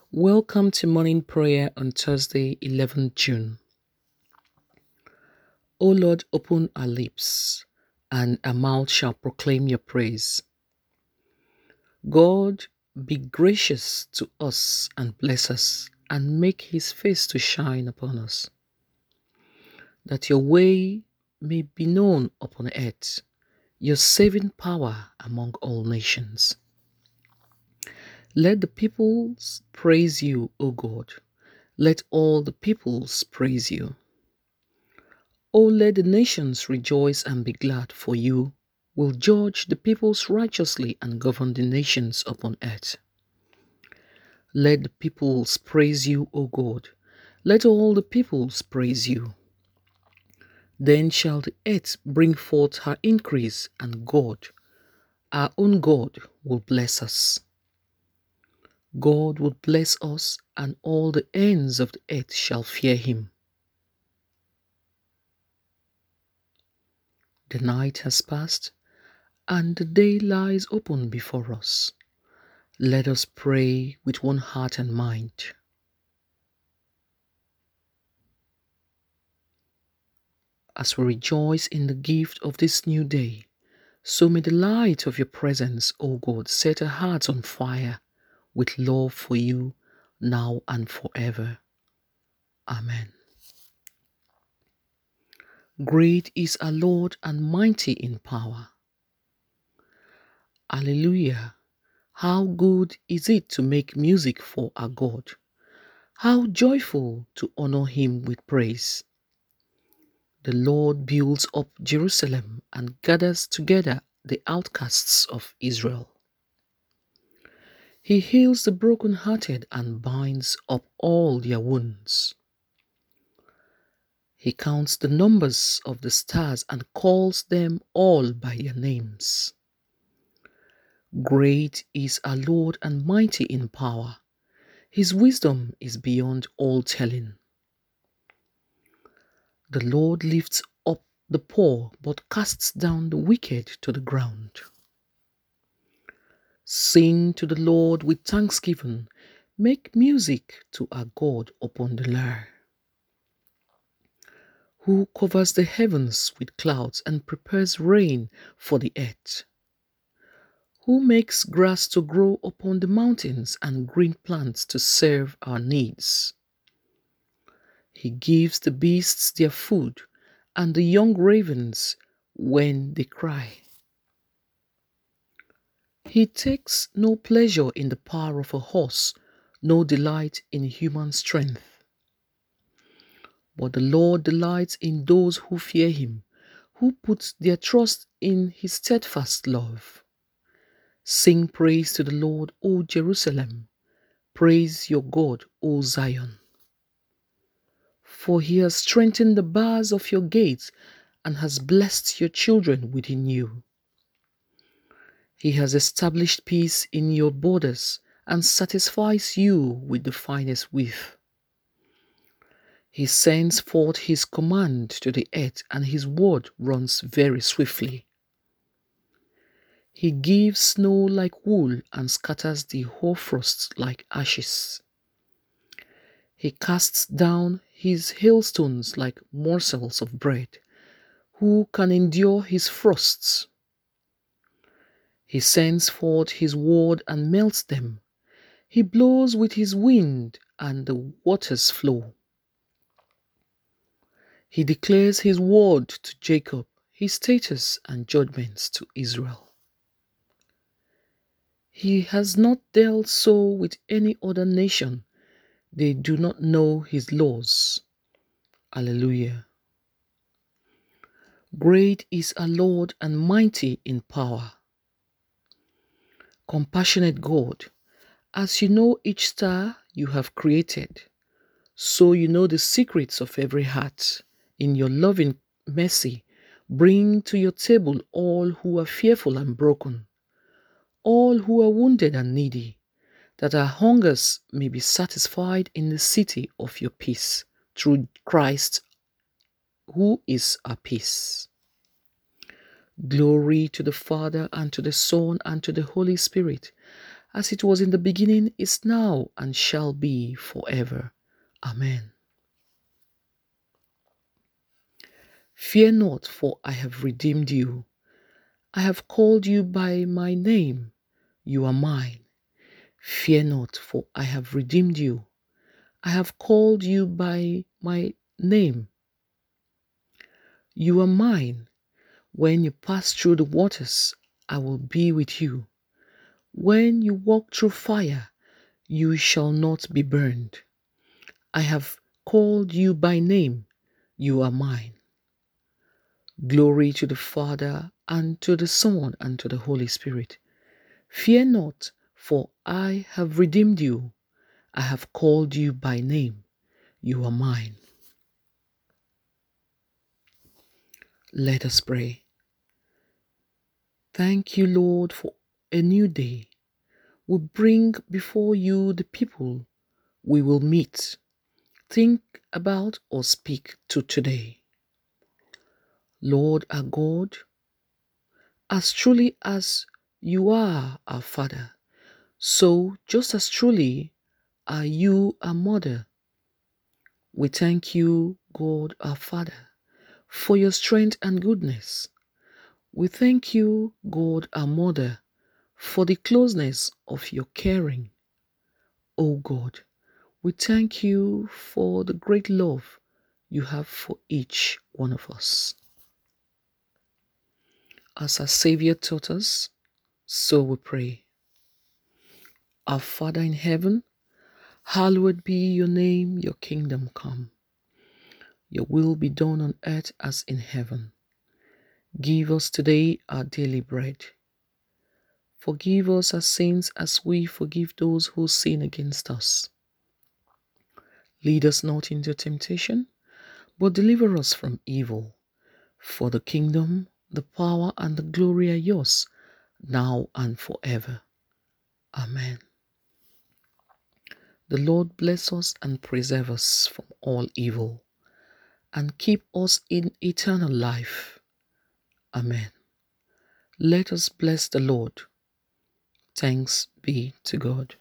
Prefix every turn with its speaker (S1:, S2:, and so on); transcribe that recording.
S1: Welcome to morning prayer on Thursday, 11th June. O Lord, open our lips, and our mouth shall proclaim your praise. God, be gracious to us and bless us, and make his face to shine upon us, that your way may be known upon earth, your saving power among all nations. Let the peoples praise you, O God. Let all the peoples praise you. O let the nations rejoice and be glad, for you will judge the peoples righteously and govern the nations upon earth. Let the peoples praise you, O God. Let all the peoples praise you. Then shall the earth bring forth her increase, and God, our own God, will bless us. God will bless us, and all the ends of the earth shall fear him. The night has passed, and the day lies open before us. Let us pray with one heart and mind. As we rejoice in the gift of this new day, so may the light of your presence, O God, set our hearts on fire with love for you now and forever. Amen. Great is our Lord and mighty in power. Alleluia. How good is it to make music for our God. How joyful to honor him with praise. The Lord builds up Jerusalem and gathers together the outcasts of Israel. He heals the brokenhearted and binds up all their wounds. He counts the numbers of the stars and calls them all by their names. Great is our Lord and mighty in power. His wisdom is beyond all telling. The Lord lifts up the poor, but casts down the wicked to the ground. Sing to the Lord with thanksgiving. Make music to our God upon the lyre. Who covers the heavens with clouds and prepares rain for the earth? Who makes grass to grow upon the mountains and green plants to serve our needs? He gives the beasts their food and the young ravens when they cry. He takes no pleasure in the power of a horse, no delight in human strength. But the Lord delights in those who fear him, who put their trust in his steadfast love. Sing praise to the Lord, O Jerusalem. Praise your God, O Zion. For he has strengthened the bars of your gates and has blessed your children within you. He has established peace in your borders and satisfies you with the finest wheat. He sends forth his command to the earth, and his word runs very swiftly. He gives snow like wool and scatters the hoarfrost like ashes. He casts down his hailstones like morsels of bread. Who can endure his frosts? He sends forth his word and melts them. He blows with his wind, and the waters flow. He declares his word to Jacob, his statutes and judgments to Israel. He has not dealt so with any other nation. They do not know his laws. Alleluia. Great is our Lord and mighty in power. Compassionate God, as you know each star you have created, so you know the secrets of every heart. In your loving mercy, bring to your table all who are fearful and broken, all who are wounded and needy, that our hungers may be satisfied in the city of your peace, through Christ, who is our peace. Glory to the Father, and to the Son, and to the Holy Spirit, as it was in the beginning, is now, and shall be forever. Amen. Fear not, for I have redeemed you. I have called you by my name. You are mine. Fear not, for I have redeemed you. I have called you by my name. You are mine. When you pass through the waters, I will be with you. When you walk through fire, you shall not be burned. I have called you by name. You are mine. Glory to the Father, and to the Son, and to the Holy Spirit. Fear not, for I have redeemed you. I have called you by name. You are mine. Let us pray. Thank you, Lord, for a new day. We bring before you the people we will meet, think about, or speak to today. Lord our God, as truly as you are our Father, so just as truly are you our Mother. We thank you, God our Father, for your strength and goodness. We thank you, God our Mother, for the closeness of your caring. O God, we thank you for the great love you have for each one of us. As our Savior taught us, so we pray. Our Father in heaven, hallowed be your name, your kingdom come. Your will be done on earth as in heaven. Give us today our daily bread. Forgive us our sins as we forgive those who sin against us. Lead us not into temptation, but deliver us from evil. For the kingdom, the power, and the glory are yours, now and forever. Amen. The Lord bless us and preserve us from all evil, and keep us in eternal life. Amen. Let us bless the Lord. Thanks be to God.